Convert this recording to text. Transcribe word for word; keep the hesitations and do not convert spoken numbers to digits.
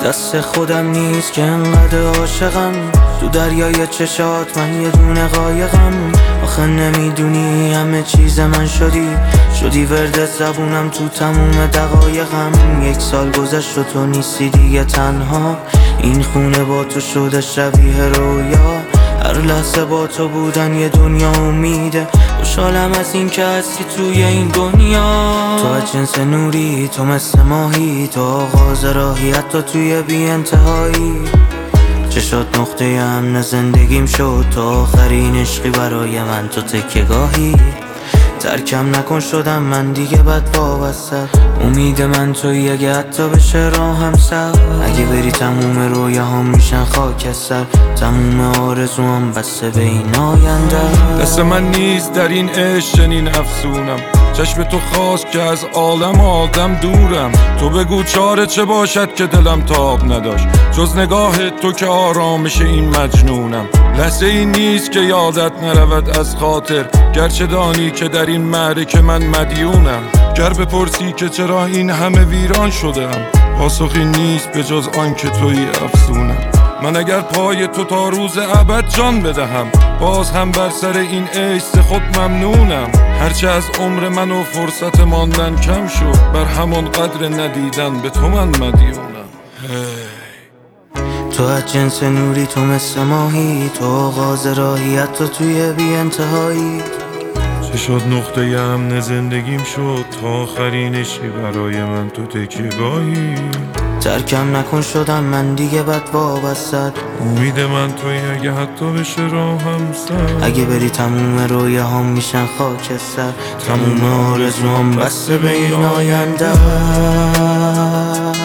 دست خودم نیست که انقدر عاشقم، تو دریای چشات من یه دونه قایقم. آخه نمیدونی همه چیز من شدی، شدی ورد زبونم تو تموم دقایقم. یک سال گذشت و تو نیستی دیگه تنها، این خونه با تو شده شبیه رویا. هر لحظه با تو بودن یه دنیا امیده، خوشحالم از این که هستی توی این دنیا. تو از جنس نوری، تو مثل ماهی، تو آغاز راهی حتی توی بی انتهایی. چشات نقطه امن زندگیم شد، تو آخرین عشقی برای من، تو تکیه‌گاهی. ترکم نکن شدم من دیگه بد وابسته، امید من توی اگه حتی بشه راهم سر. اگه بری تموم رویاهام میشن خاکستر، تموم آرزوام بسته به این آینده. دست من نیست در این عشق چنین افسونم، چشم تو خواست که از عالم آدم دورم. تو بگو چاره چه باشد که دلم تاب نداشت، جز نگاه تو که آرامش این مجنونم. لحظه این نیست که یادت نرود از خاطر، گرچه دانی که در این معرکه من مدیونم. گر بپرسی که چرا این همه ویران شدم، پاسخی نیست به جز آن که توی افسونم. من اگر پای تو تا روز ابد جان بدهم، باز هم بر سر این عشق خود ممنونم. هرچه از عمر من و فرصت ماندن کم شد، بر همون قدر ندیدن به تو من مدیونم. تو از جنس نوری، تو مثل ماهی، تو آغاز راهی حتی توی بی انتهایی. چه شد نقطه امن زندگیم شد، تا آخرین عشقی برای من تو تکیه‌گاهی. ترکم نکن شدم من دیگه بد وابسته، امید من توی اگه حتی بشه راهم سر. اگه بری تموم رویاهام میشن خاکستر، تموم آرزوام بسته به این آینده.